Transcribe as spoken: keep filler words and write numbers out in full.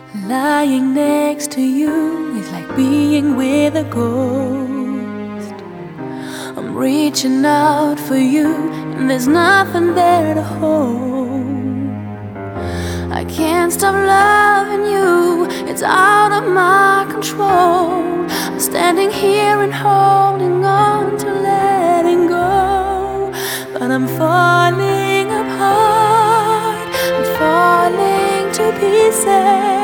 Lying next to you is like being with a ghost. I'm reaching out for you, and there's nothing there to hold. I can't stop loving you, it's out of my control. I'm standing here and holding on to letting go, but I'm falling apart, I'm falling to pieces.